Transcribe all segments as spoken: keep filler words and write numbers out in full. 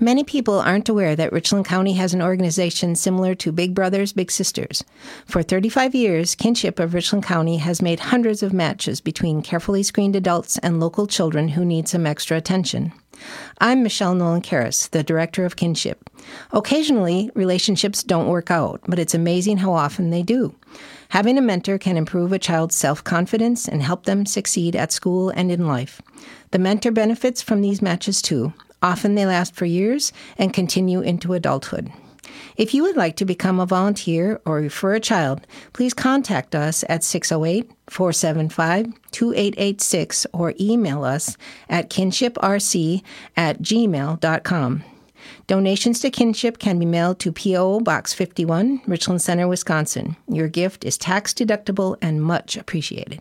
Many people aren't aware that Richland County has an organization similar to Big Brothers Big Sisters. For thirty-five years, Kinship of Richland County has made hundreds of matches between carefully screened adults and local children who need some extra attention. I'm Michelle Nolan-Karras, the director of Kinship. Occasionally, relationships don't work out, but it's amazing how often they do. Having a mentor can improve a child's self-confidence and help them succeed at school and in life. The mentor benefits from these matches too. Often they last for years and continue into adulthood. If you would like to become a volunteer or refer a child, please contact us at six oh eight, four seven five, two eight eight six or email us at kinshiprc at gmail dot com. Donations to Kinship can be mailed to P O. Box fifty-one, Richland Center, Wisconsin. Your gift is tax-deductible and much appreciated.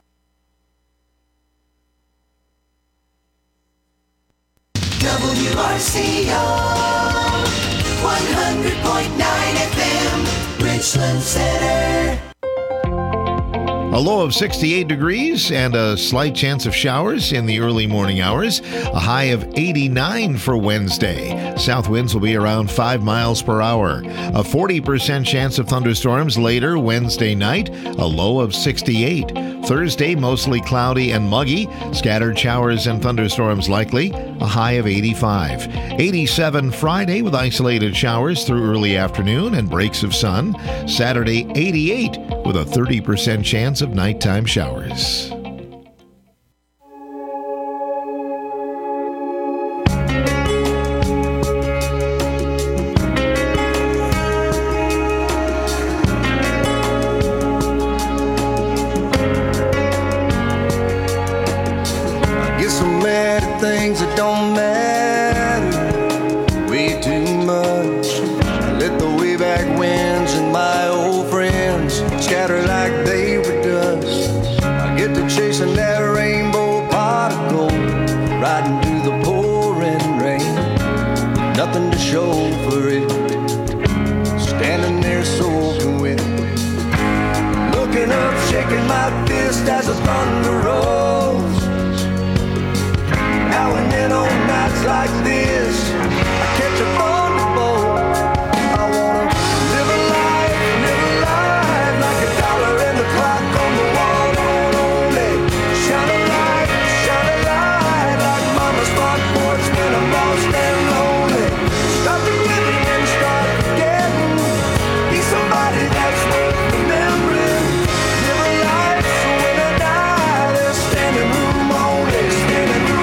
W R C O one hundred point nine F M, Richland Center. A low of sixty-eight degrees and a slight chance of showers in the early morning hours. A high of eighty-nine for Wednesday. South winds will be around five miles per hour. A forty percent chance of thunderstorms later Wednesday night. A low of sixty-eight. Thursday, mostly cloudy and muggy. Scattered showers and thunderstorms likely. A high of eighty-five. eighty-seven Friday with isolated showers through early afternoon and breaks of sun. Saturday, eighty-eight with a thirty percent chance of nighttime showers. Things that don't matter way too much. I let the way back winds and my old friends scatter like they were dust. I get to chasing that rainbow pot of gold, riding through the pouring rain. Nothing to show for it, standing there soaking wet, looking up, shaking my fist as the thunder rolls. Now and then on nights like this, I catch a thunderbolt. I wanna live a life, live a life like a dollar in the clock on the wall. Only shine a light, shine a light like mama's front porch when I'm lost and lonely. Stop forgiving and start forgetting. Be somebody that's worth remembering. Live a life so when I die, there's standing room only, standing room.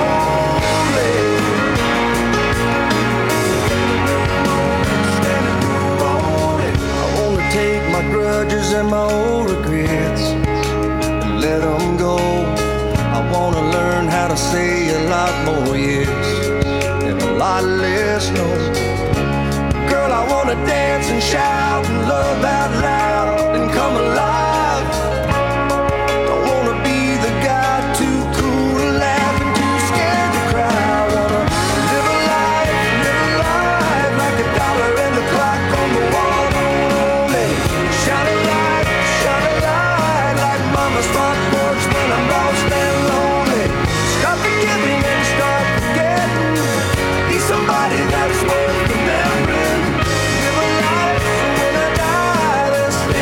My grudges and my old regrets and let them go. I want to learn how to say a lot more yes and a lot less no. Girl, I want to dance and shout and love out loud and come alive. Don't want to be the guy too cool to laugh and too scared to cry. I want to live a life, live a life like a dollar in the clock on the wall. Shine a light, shine a light like mama's front porch when I'm lost and lonely. Stop forgiving and start forgetting. Be somebody that's worth remembering. Live a life so when I die, there's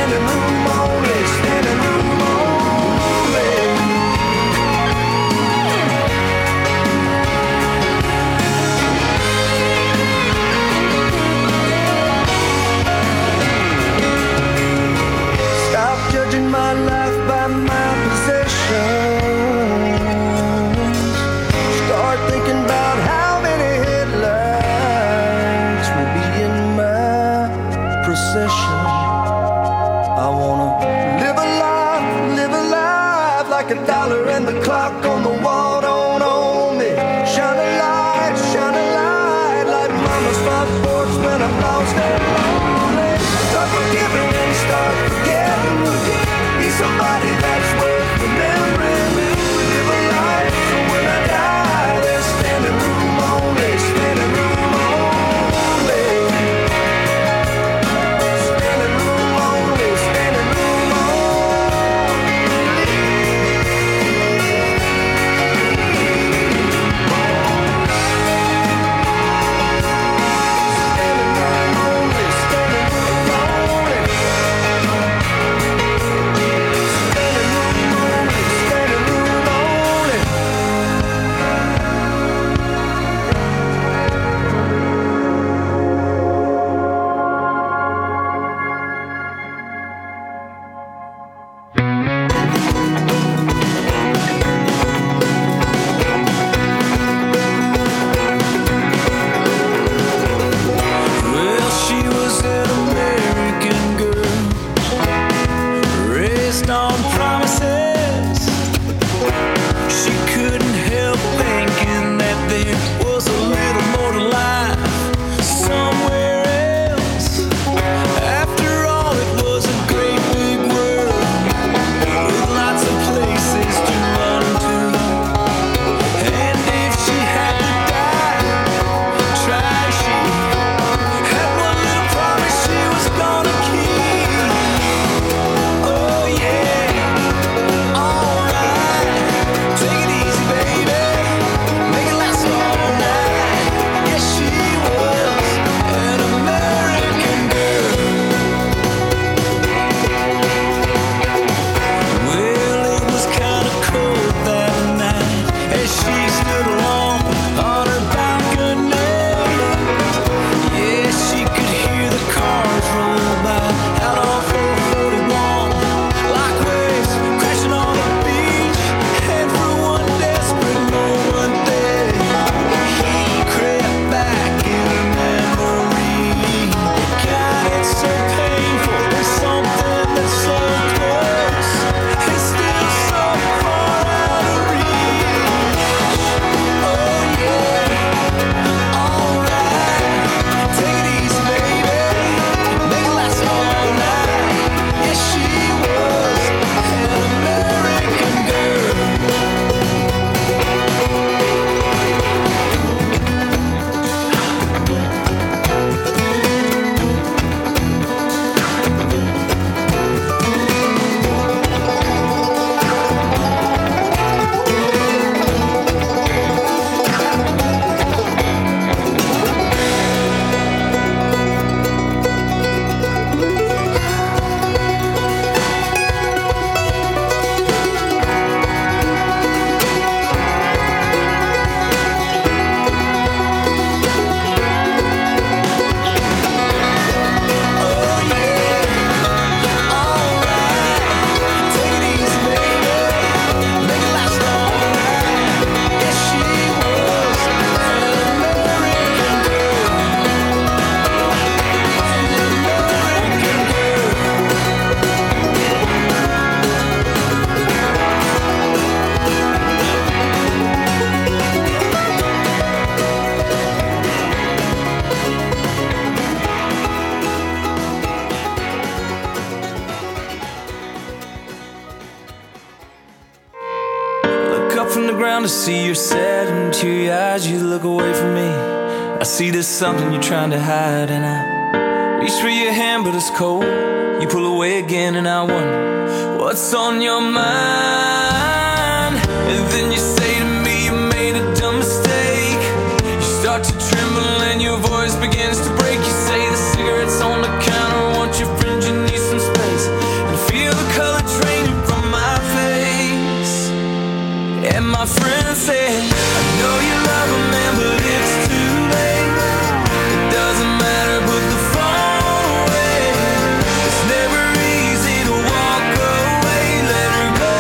on promises. She couldn't help thinking that there was a little more to life somewhere else. After all, it was a great big world with lots of places to run to. And if she had to die, try she had one little promise she was gonna keep. Oh yeah, alright, take it easy, baby, make it last all night. Yes, she was an American girl. Well, it was kind of cold that night as she stood alone on her balcony. Yeah, she could hear the cars roll by out on four forty-one, like waves crashing on the beach. And for one desperate moment there, he crept back in her memory. God, it's so painful. There's something that's so close and still so far out of reach. Oh yeah, alright, take it easy, baby, make it last all night. Yes, she was an American girl. Look up from the ground to see you're sad, and teary eyes, you look away from me. I see there's something you're trying to hide, and I reach for your hand, but it's cold. You pull away again, and I wonder what's on your mind. And then you say to me you made a dumb mistake. You start to tremble and your voice begins to break. You say the cigarettes on the counter, want your friend, you need some space. And feel the color draining from my face. And my friend said, I know you love a man, but it's too late. It doesn't matter, put the phone away. It's never easy to walk away, let her go.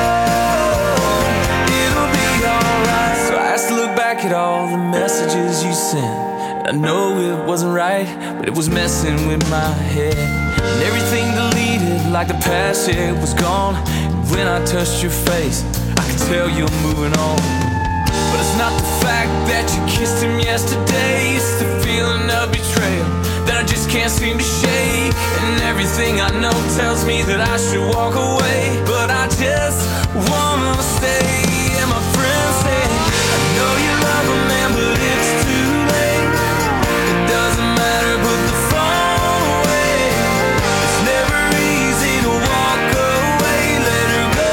It'll be alright. So I asked to look back at all the messages you sent. I know it wasn't right, but it was messing with my head. And everything deleted, like the past, yeah, it was gone. And when I touched your face, I could tell you're moving on. But it's not the fact that you kissed him yesterday, it's the feeling of betrayal that I just can't seem to shake. And everything I know tells me that I should walk away, but I just wanna stay. And my friend said, I know you love a man, but it's too late. It doesn't matter, put the phone away. It's never easy to walk away, let her go.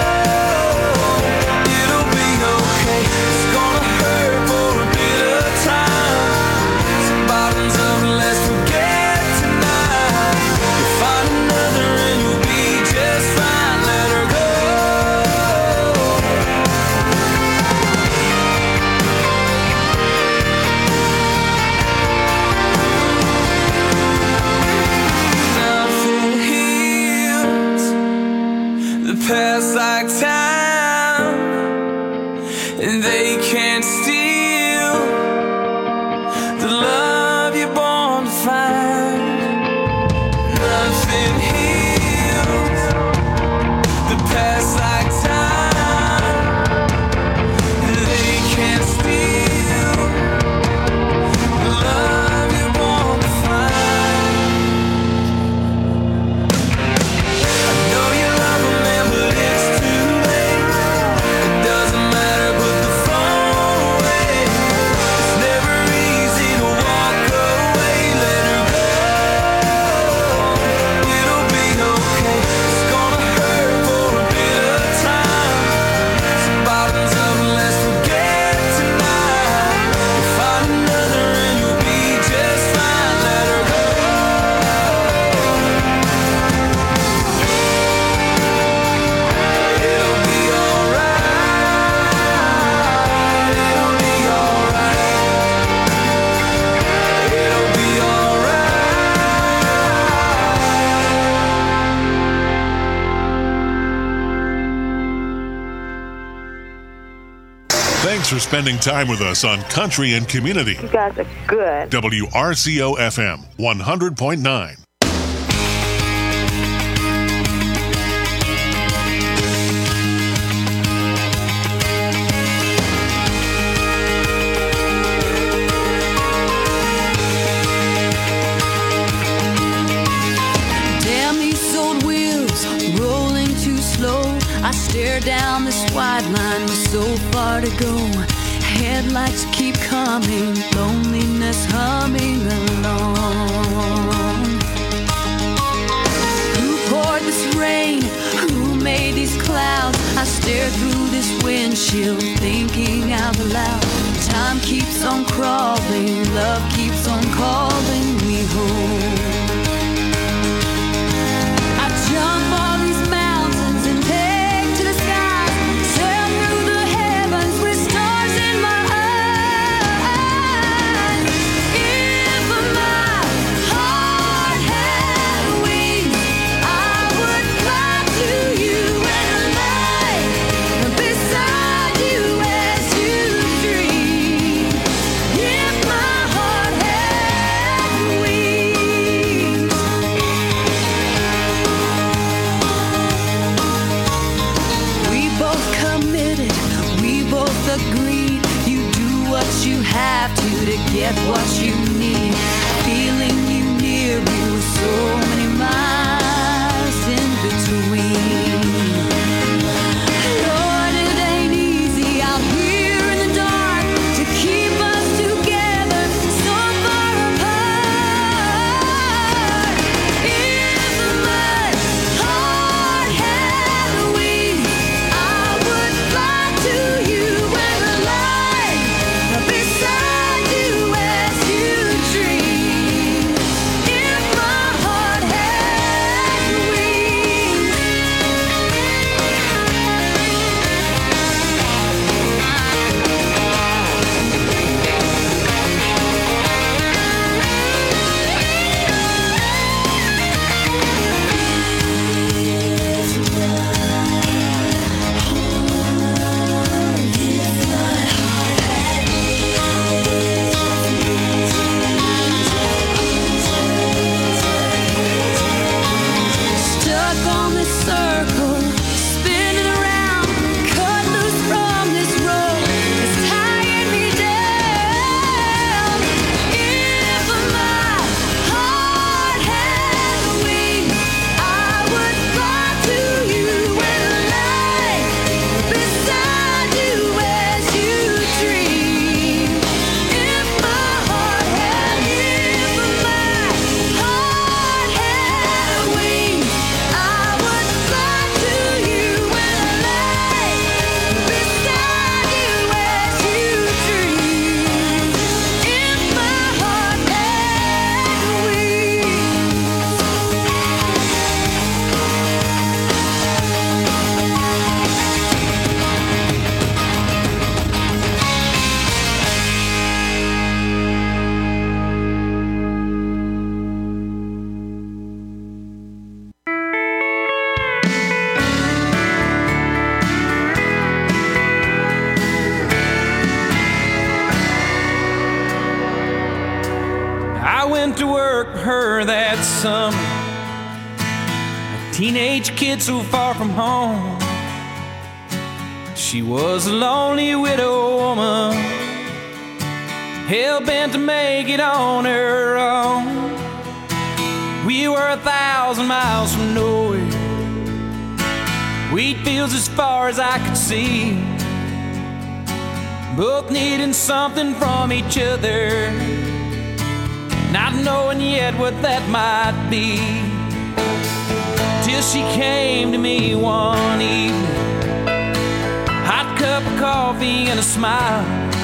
It'll be okay, it's gonna hurt for a bit of time. Some bottoms up, let's forget tonight. You'll find another and you'll be just fine, let her go. Nothing heals the past like time, and they can't steal the love you're born to find. Nothing heals Thanks for spending time with us on Country and Community. You guys are good. W R C O F M one hundred point nine. I stare down this white line with so far to go. Headlights keep coming, loneliness humming along. Who poured this rain? Who made these clouds? I stare through this windshield, thinking out loud. Time keeps on crawling, love keeps on calling me home. I jump all these mountains and take to the sky, sail through the heavens with stars in my eyes. If my heart had wings, I would fly to you and lie beside you as you dream. If my heart had wings. We both committed, we both agreed. You do what you have to to get what you need. Feeling you near me with so many miles in between. Lord, it ain't easy out here in the dark to keep us together so far apart. If my heart had wings, I would fly to you and lie beside you as you dream. If my heart had wings. Stuck on this circle, spinning around, cut loose from this rope, it's tying me down. If my heart had wings, I would fly to you and lie beside you as you dream. If my heart had, if my heart had wings, I would fly to you and lie beside you as you dream. If my heart had I went to work for her that summer, a teenage kid so far from home. She was a lonely widow woman, hell-bent to make it on her own. We were a thousand miles from nowhere, wheat fields as far as I could see, both needing something from each other, not knowing yet what that might be. Till she came to me one evening, hot cup of coffee and a smile,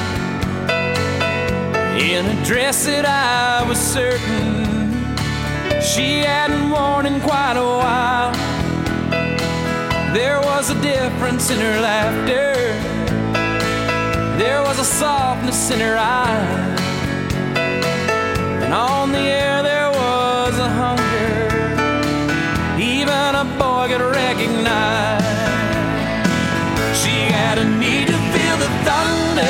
in a dress that I was certain she hadn't worn in quite a while. There was a difference in her laughter, there was a softness in her eyes, and on the air there was a hunger even a boy could recognize. She had a need to feel the thunder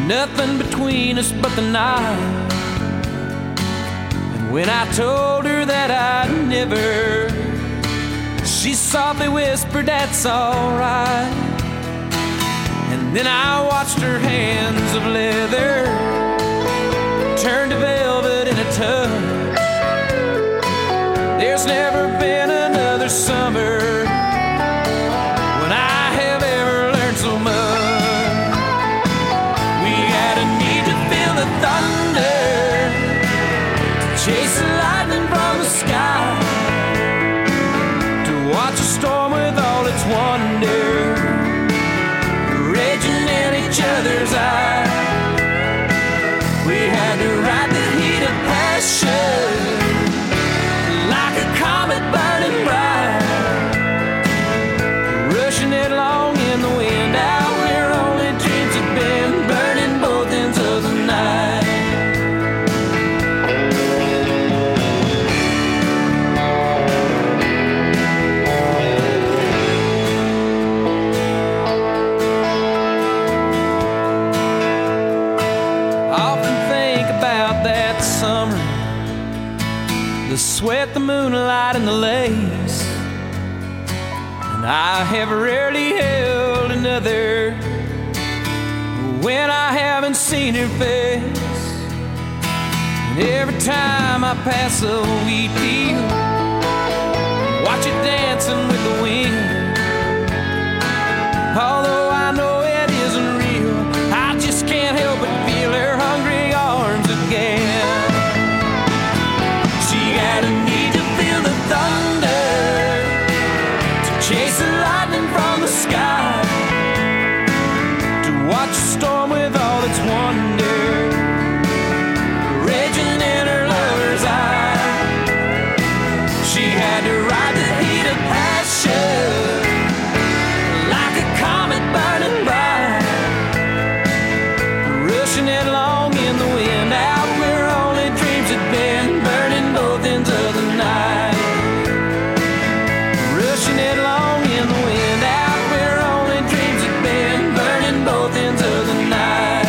nothing between us but the night. And when I told her that I'd never, she softly whispered, that's alright. And then I watched her hands of leather turn to velvet in a touch. There's never been another summer when I have ever learned so much. We had a need to feel the thunder, to chase the lightning from the sky, to watch a storm with all its wonder raging in each other's eyes. We had to ride the heat of passion like a comet burning bright, rushing headlong in the wind out where only dreams had been, burning both ends of the night. The sweat, the moonlight, and the lace. And I have rarely held another when I haven't seen her face. And every time I pass a wheat field, watch it dancing with the wind. Although I know it isn't real, I just can't help but feel her hungry arms again. Had a need to feel the thunder, to chase the lightning from the sky, to watch a storm with all its wonder raging in her lover's eye. She had to ride the heat of passion like a comet burning bright, rushing headlong in the wind out where only dreams had been, burning both ends of the night, rushing headlong in the wind out where only dreams had been, burning both ends of the night.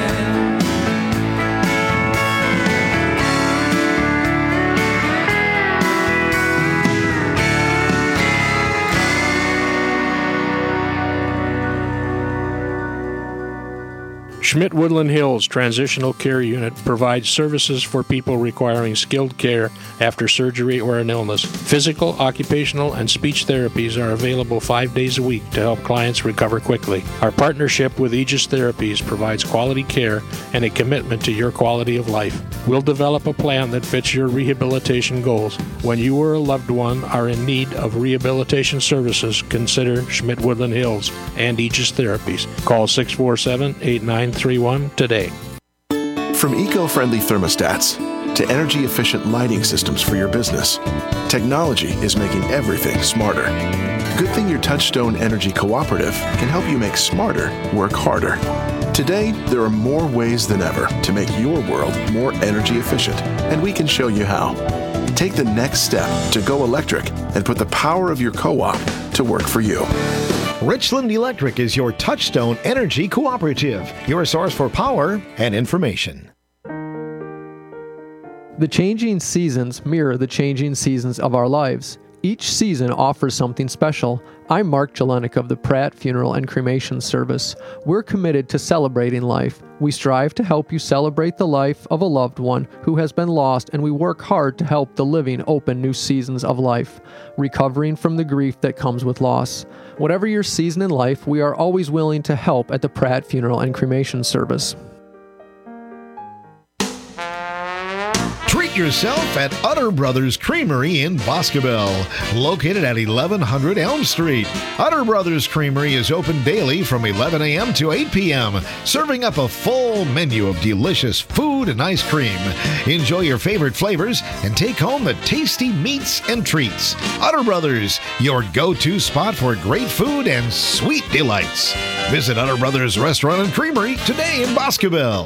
Schmidt Woodland Hills Transitional Care Unit provides services for people requiring skilled care after surgery or an illness. Physical, occupational, and speech therapies are available five days a week to help clients recover quickly. Our partnership with Aegis Therapies provides quality care and a commitment to your quality of life. We'll develop a plan that fits your rehabilitation goals. When you or a loved one are in need of rehabilitation services, consider Schmidt Woodland Hills and Aegis Therapies. Call six four seven, eight nine three one today. From eco-friendly thermostats to energy-efficient lighting systems for your business, technology is making everything smarter. Good thing your Touchstone Energy Cooperative can help you make smarter work harder. Today, there are more ways than ever to make your world more energy efficient, and we can show you how. Take the next step to go electric and put the power of your co-op to work for you. Richland Electric is your Touchstone Energy Cooperative, your source for power and information. The changing seasons mirror the changing seasons of our lives. Each season offers something special. I'm Mark Jelenik of the Pratt Funeral and Cremation Service. We're committed to celebrating life. We strive to help you celebrate the life of a loved one who has been lost, and we work hard to help the living open new seasons of life, recovering from the grief that comes with loss. Whatever your season in life, we are always willing to help at the Pratt Funeral and Cremation Service. Treat yourself at Utter Brothers Creamery in Boscobel, located at eleven hundred Elm Street. Utter Brothers Creamery is open daily from eleven a.m. to eight p.m., serving up a full menu of delicious food and ice cream. Enjoy your favorite flavors and take home the tasty meats and treats. Utter Brothers, your go-to spot for great food and sweet delights. Visit Utter Brothers Restaurant and Creamery today in Boscobel.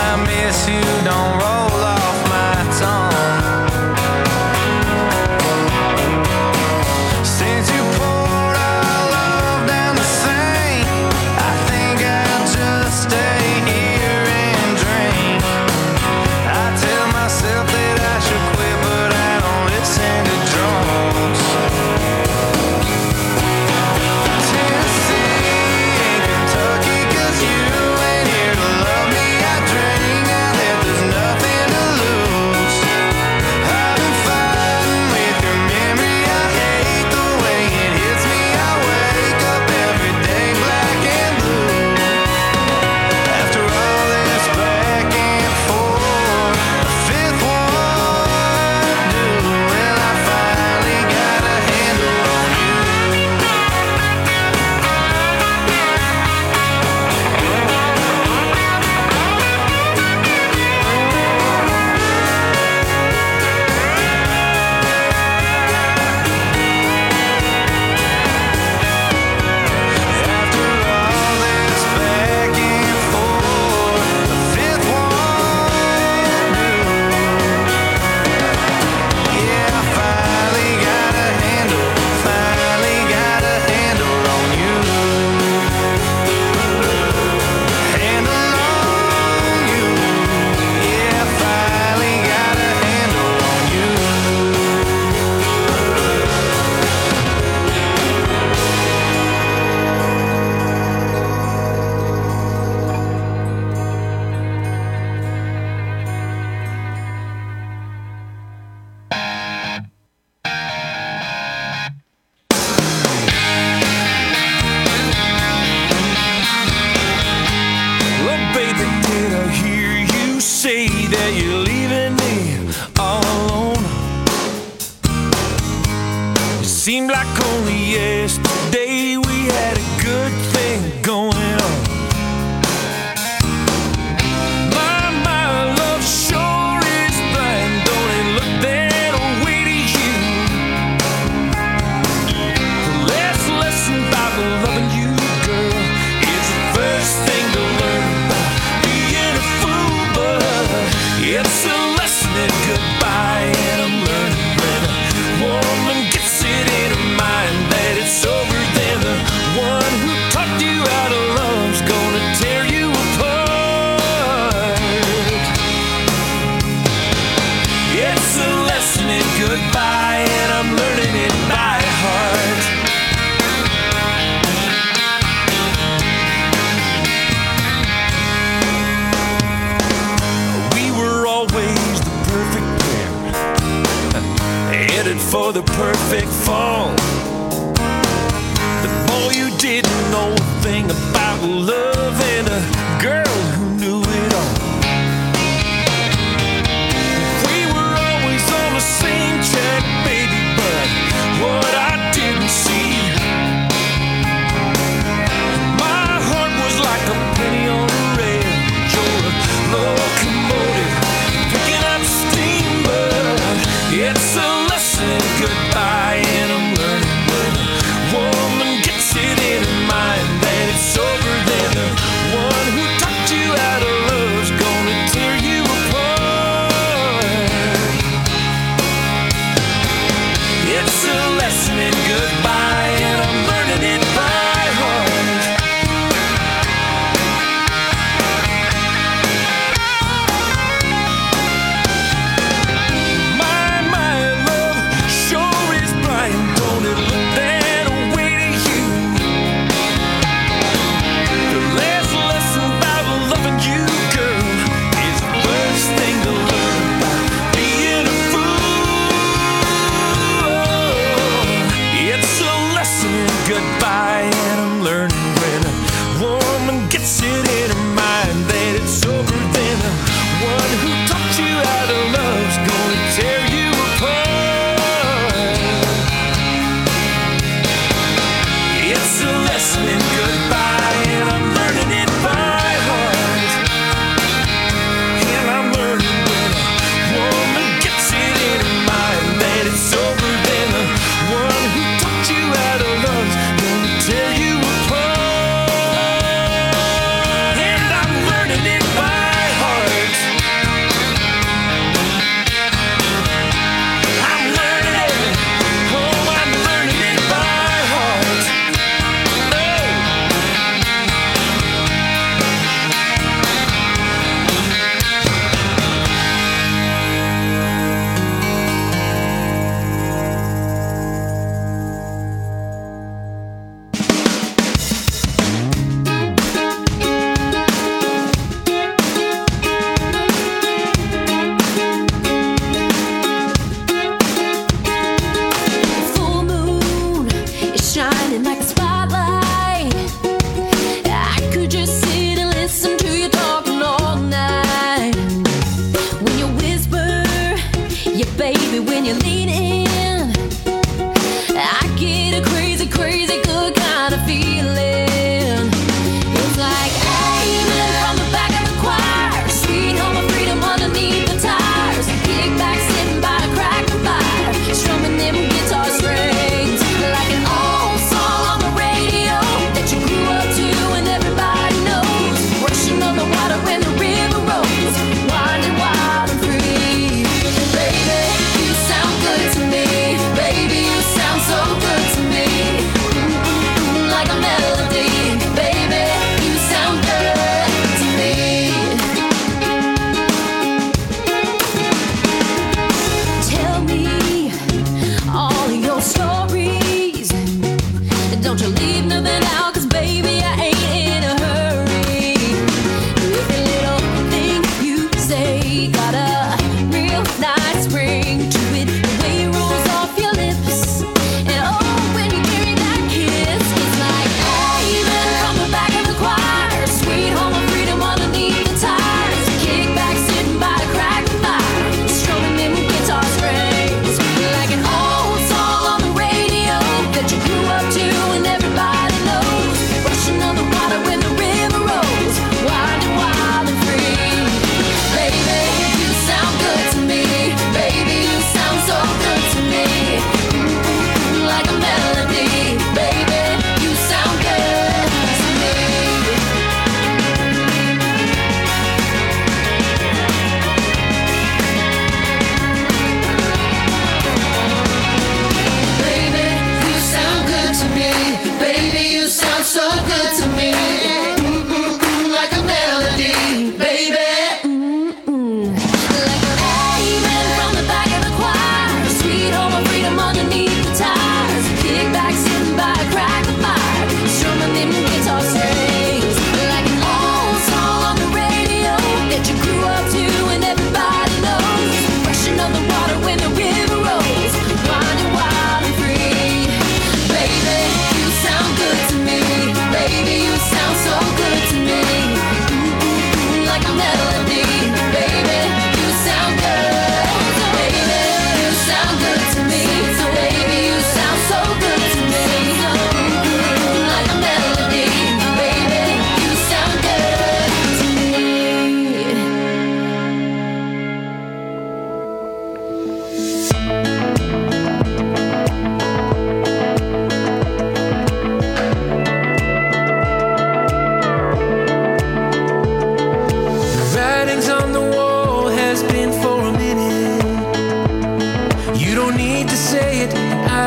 I miss you don't roll off my tongue. Since you poured our love down the sink, I think I'll just stay here and drink. I tell myself that I should quit, but I don't listen to drums. Tennessee and Kentucky, 'cause you ain't here to love me. I drink now that there's nothing to lose. I've been fighting with your memory. I hate the way it hits me. I wake up every day black and blue. After all this back and forth, the fifth one due. Well, I finally got a handle on you. After all this back and forth, the fifth one due. Yeah, I finally got a handle, finally got a handle on you. Handle on you. Yeah, I finally got a handle on you. Well, baby, did I hear you say that you're leaving me all alone? It seemed like only yesterday we had a good thing going on. My, my love sure is blind, don't it look that way to you? Let's listen about loving you, girl. It's the first thing to learn about being a fool, but it's a lesson in goodbye, and I'm learning when a woman gets it in her mind that it's over, then the one who taught you how to love's gonna tear you apart. It's a lesson in goodbye, and I'm learning it by heart. We were always the perfect pair, headed for the perfect fall. But boy, you didn't know a thing about love and a girl who knew it all. We were always on the same track, baby, but what I didn't see, my heart was like a penny on a rail. You're a locomotive picking up steam, but it's a lesson in goodbye, and I'm learning when a woman gets it in her mind that it's over, then the one who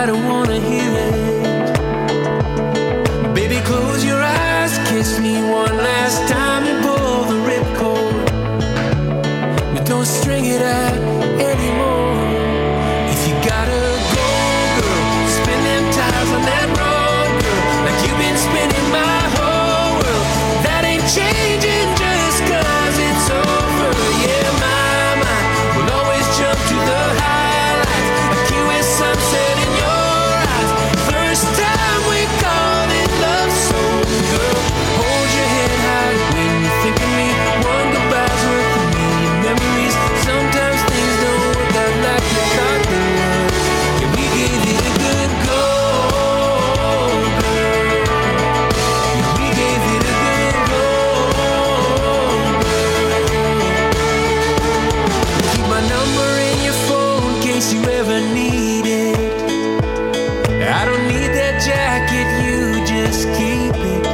I don't wanna hear it. Baby, close your eyes, kiss me one last time and pull the ripcord. But don't string it out anymore. If you gotta go, girl, spin them tires on that road, girl, like you've been spinning my whole world. That ain't changing just cause it's over. Yeah, my mind will always jump to the highlights, a key with sunset in your eyes. First time we called it love song, girl. Hold your head high when you think of me. One goodbye's worth a million memories. Sometimes things don't work out like you thought they would. Yeah, we gave it a good go, girl. Yeah, we gave it a good go, girl. Keep my number in your phone in case you ever need it. I don't need that jacket, you just keep it.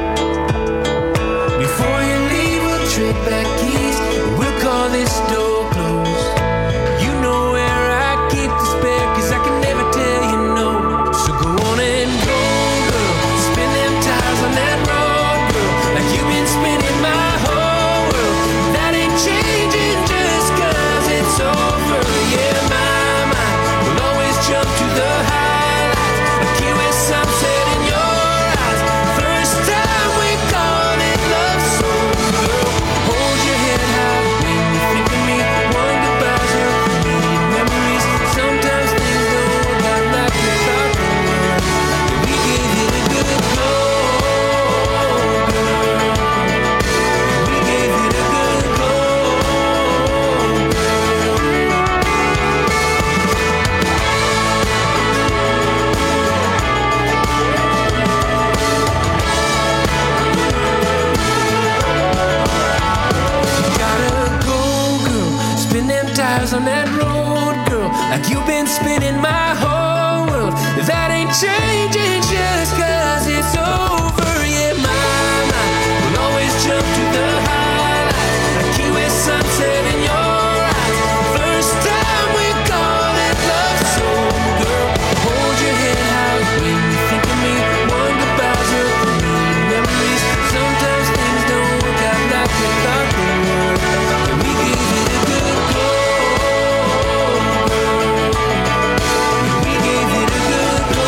Before you leave, we'll trade back keys. We'll call this door closed. You know where I keep the spare, cause I can never tell you no. So go on and go, girl. Spin them tires on that road, girl, like you've been spinning my whole world. That ain't changing just cause it's over. Yeah, my mind will always jump to the highlights, a key with sunset in your eyes. First time we called it love song, girl. Hold your head high when you think of me. One goodbye's worth a million memories. Sometimes things don't work out like we thought they would. Yeah, we gave it a good go, girl. Yeah, we gave it a good go, gotta go, girl. Spin them tires on that road, girl, like you've been spinning my whole world. That ain't changing just cause it's over. Yeah, my mind will always jump to the highlights, like key with sunset in your eyes. First time we called it love song, girl. Hold your head high when you think of me. One goodbye's worth a million memories. Sometimes things don't work out like we thought they would. And we gave it a good go, girl. And we gave it a good go.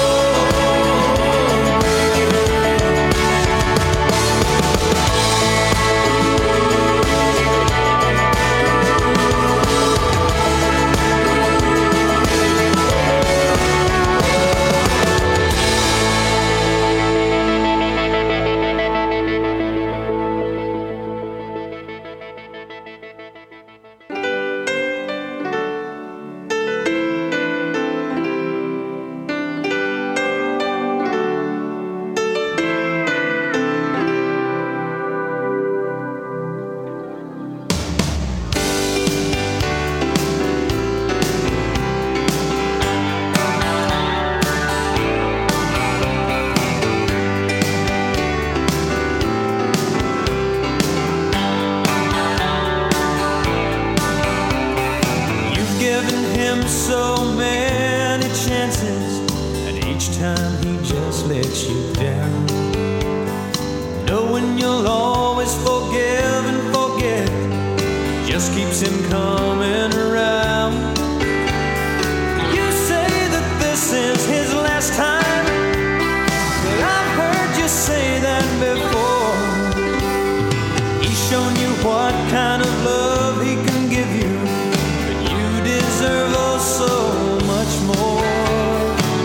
You've given him so many chances, and each time he just lets you down. Knowing you'll always forgive and forget just keeps him coming around. You say that this is his last time, but I've heard you say that before. He's shown you what kind of love he can give you, but you deserve oh so much more.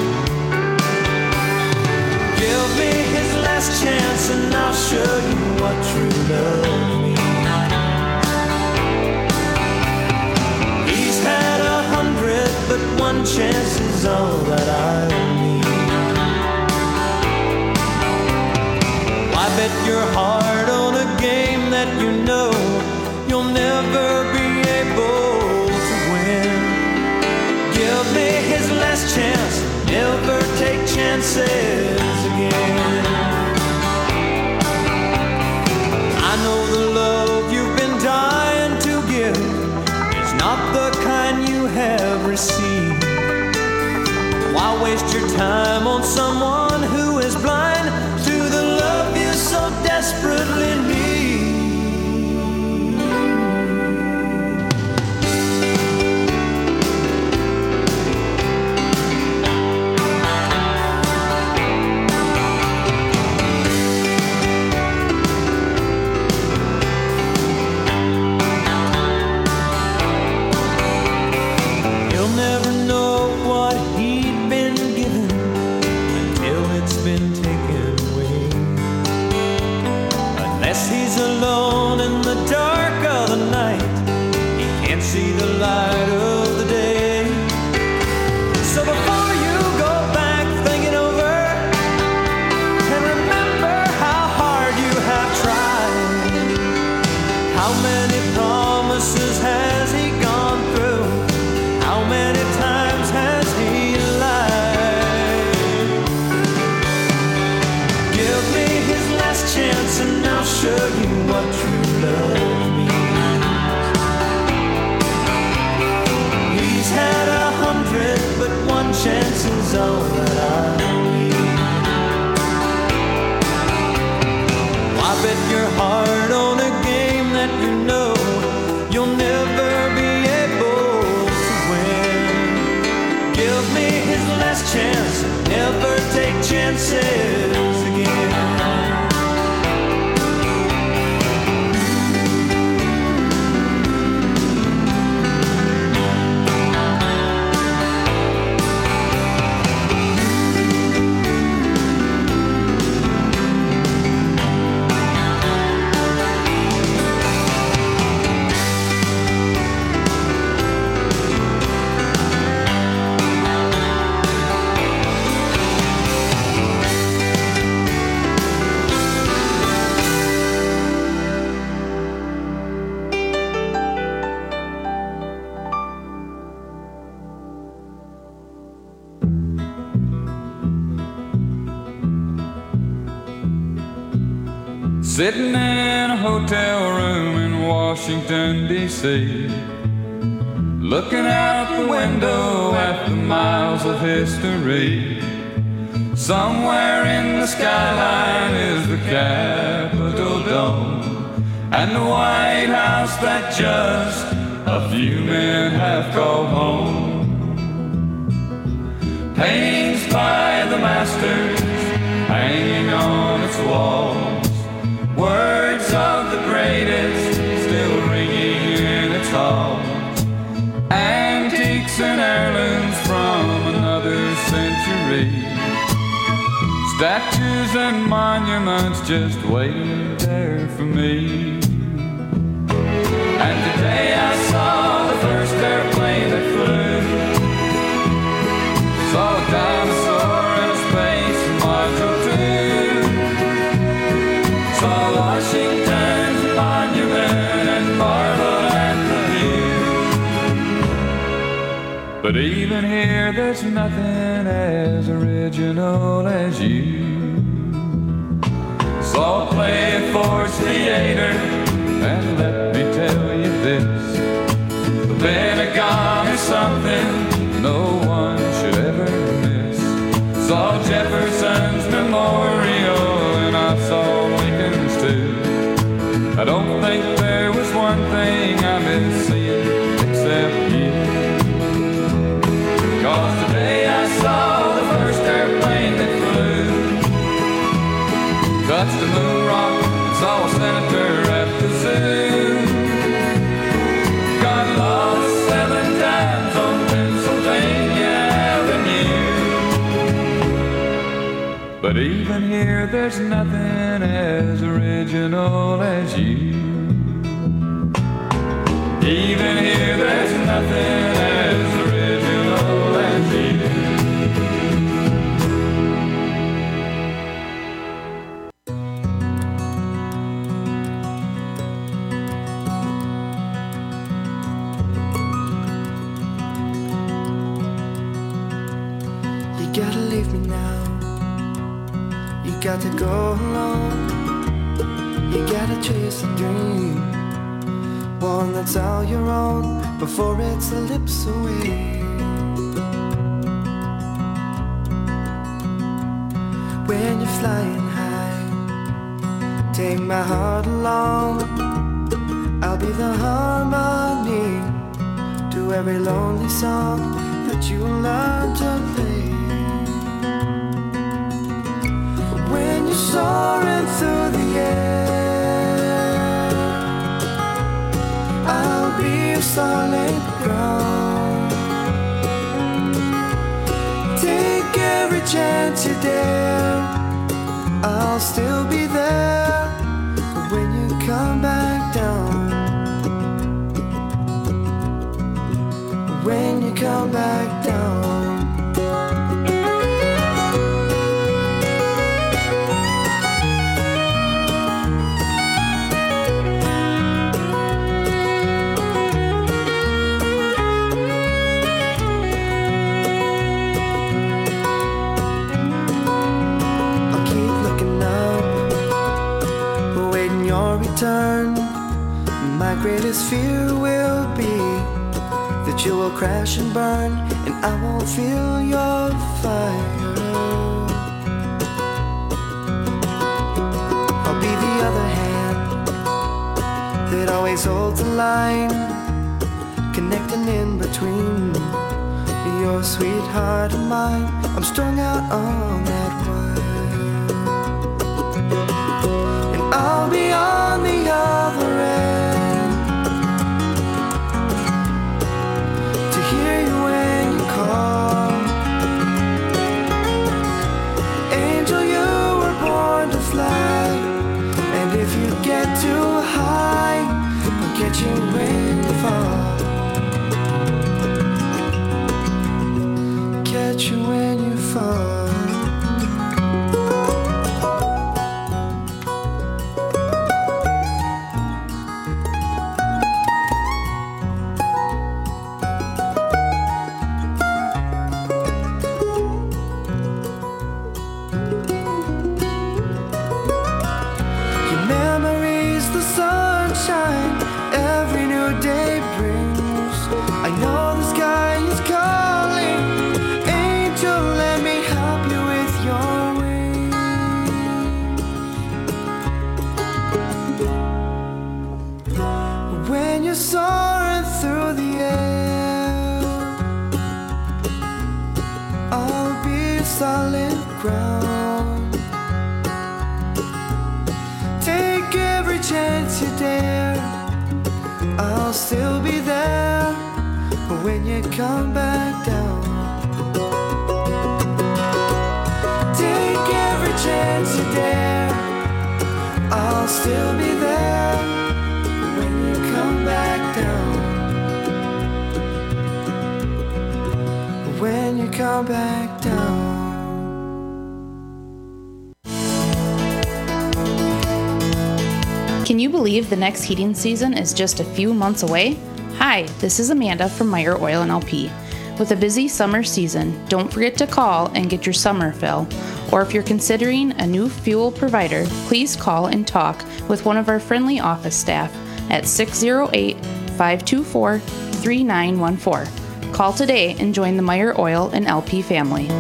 Give me his last chance and I'll show you what true love means. He's had a hundred, but one chance is all that I need. I bet your heart on a game that you know you'll never be able to win. Give me his last chance, never take chances again. I know the love you've been dying to give is not the kind you have received. Why waste your time on someone who is blind to the love you so desperately need. See the light of the day. So before you go back, think it over and remember how hard you have tried. How many promises has he gone through? How many times has he lied? Give me his last chance and I'll show you what true love means. Had a hundred, but one chance is all that I need. Why bet your heart on a game that you know you'll never be able to win? Give me his last chance, never take chances again. Sitting in a hotel room in Washington, D C, looking out the window at the miles of history. Somewhere in the skyline is the Capitol Dome and the White House that just a few men have called home. Paintings by the masters hanging on its walls, words of the greatest still ringing in its halls, antiques and heirlooms from another century, statues and monuments just waiting there for me. And today I saw the first airplane that flew, saw a dinosaur in a space module too, saw Washington's monument and marveled at the view. But even here there's nothing as original as you. Saw a play at Ford's Theater, and let me tell you this, the Pentagon is something no one should ever miss. Saw Jefferson's memorial and I saw Lincoln's too. I don't think there was one thing I miss seeing except you. Cause today I saw the first airplane that flew, touched the moon rock and saw a senator at the zoo. Got lost seven times on Pennsylvania Avenue. But even here there's nothing as original as you. Even here there's nothing as original as you. You gotta leave me now. You got to go alone. You gotta chase a dream, one that's all your own, before it slips away. when you're flying high. Take my heart along, I'll be the harmony to every lonely song that you learn to play. When you're soaring through the air, I'll be your solid ground. Take every chance you dare, I'll still be there when you come back down. When you come back down. Turn. My greatest fear will be that you will crash and burn, and I won't feel your fire. I'll be the other hand that always holds the line, connecting in between your sweetheart and mine. I'm strung out on that wire, and I'll be on the other end to hear you when you call. Angel, you were born to fly, and if you get too high, I'll get you when you fall. Catch you when you fall. Still be there when you come back down. Take every chance you dare, I'll still be there when you come back down. When you come back down. Can you believe the next heating season is just a few months away? Hi, this is Amanda from Meyer Oil and L P. With a busy summer season, don't forget to call and get your summer fill. Or if you're considering a new fuel provider, please call and talk with one of our friendly office staff at six oh eight, five two four, three nine one four. Call today and join the Meyer Oil and L P family.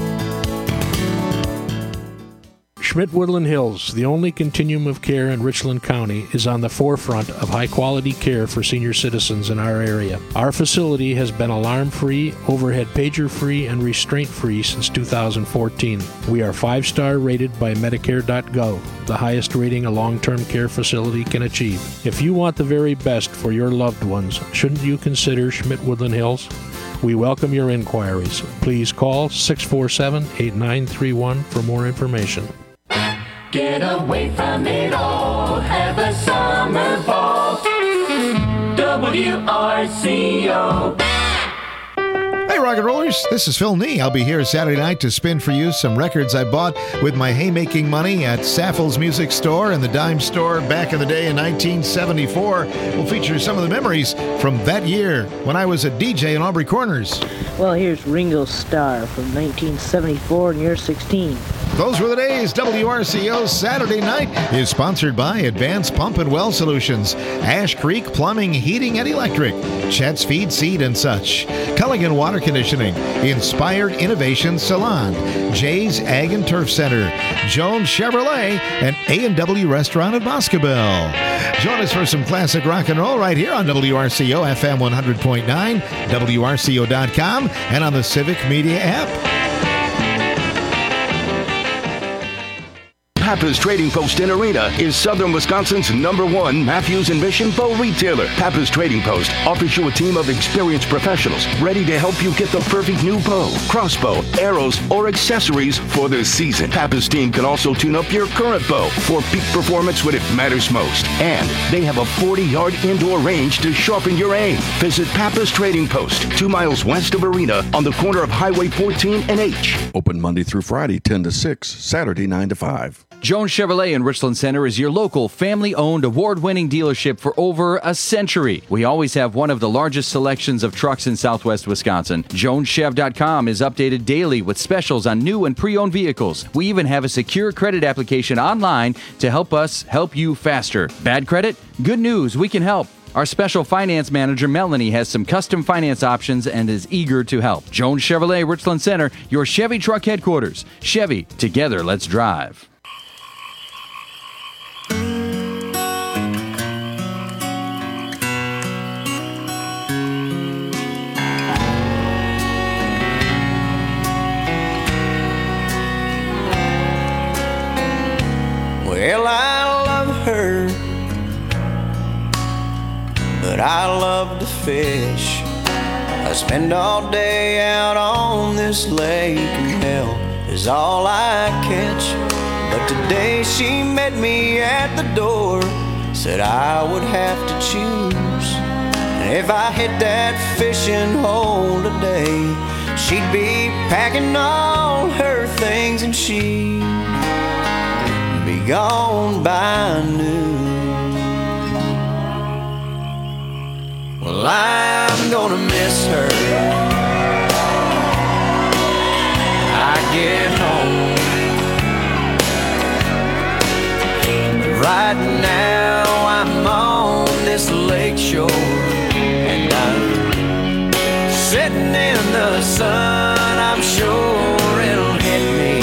Schmidt Woodland Hills, the only continuum of care in Richland County, is on the forefront of high-quality care for senior citizens in our area. Our facility has been alarm-free, overhead pager-free, and restraint-free since two thousand fourteen. We are five-star rated by Medicare dot gov, the highest rating a long-term care facility can achieve. If you want the very best for your loved ones, shouldn't you consider Schmidt Woodland Hills? We welcome your inquiries. Please call six four seven, eight nine three one for more information. Get away from it all, have a summer ball. W R C O. Hey, rock and rollers, this is Phil Nee. I'll be here Saturday night to spin for you some records I bought with my haymaking money at Saffel's Music Store and the Dime Store back in the day in nineteen seventy-four. We'll feature some of the memories from that year when I was a D J in Aubrey Corners. Well, here's Ringo Starr from nineteen seventy-four and you're sixteen. Those were the days. W R C O Saturday Night is sponsored by Advanced Pump and Well Solutions, Ash Creek Plumbing, Heating, and Electric, Chet's Feed, Seed, and such. Color Mulligan Water Conditioning, Inspired Innovation Salon, Jay's Ag and Turf Center, Jones Chevrolet, and A and W Restaurant at Boscobel. Join us for some classic rock and roll right here on W R C O F M one hundred point nine, W R C O dot com, and on the Civic Media app. Pappas Trading Post in Arena is Southern Wisconsin's number one Matthews and Mission bow retailer. Pappas Trading Post offers you a team of experienced professionals ready to help you get the perfect new bow, crossbow, arrows, or accessories for the season. Pappas team can also tune up your current bow for peak performance when it matters most. And they have a forty-yard indoor range to sharpen your aim. Visit Pappas Trading Post, two miles west of Arena on the corner of Highway fourteen and H. Open Monday through Friday, ten to six, Saturday, nine to five. Jones Chevrolet in Richland Center is your local, family-owned, award-winning dealership for over a century. We always have one of the largest selections of trucks in southwest Wisconsin. Jones Chev dot com is updated daily with specials on new and pre-owned vehicles. We even have a secure credit application online to help us help you faster. Bad credit? Good news, we can help. Our special finance manager, Melanie, has some custom finance options and is eager to help. Jones Chevrolet, Richland Center, your Chevy truck headquarters. Chevy, together, let's drive. Well, I love her, but I love to fish. I spend all day out on this lake, and hell is all I catch. But today she met me at the door, said I would have to choose. And if I hit that fishing hole today, she'd be packing all her things and she'd be gone by noon. Well, I'm gonna miss her. I get home. Right now I'm on this lake shore, and I'm sitting in the sun. I'm sure it'll hit me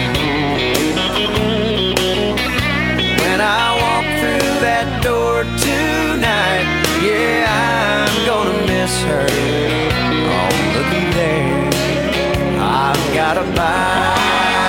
when I walk through that door tonight. Yeah, I'm gonna miss her. Oh, looky there, I've got a bite.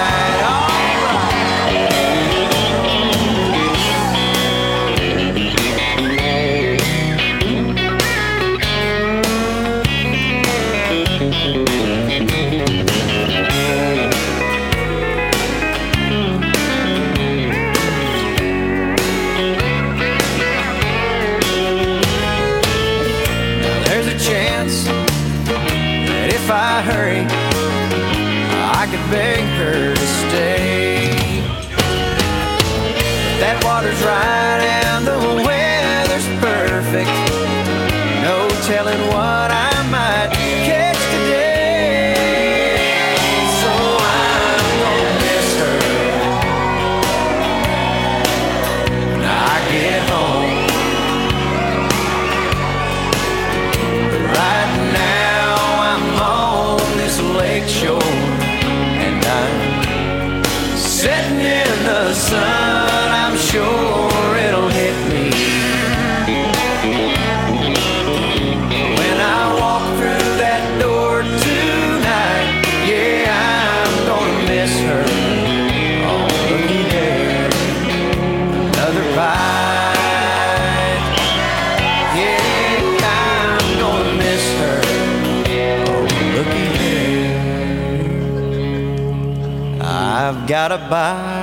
If I hurry, I could beg her to stay. That water's right and the weather's perfect. No telling what I might catch today. So I'm gonna miss her when I get home. Right now lake shore, and I'm sitting in the sun. I'm sure it'll hit me when I walk through that door tonight. Yeah, I'm gonna miss her. Oh, looky there, another bite. Yeah, I'm gonna miss her. Oh, looky there, I've got a bite.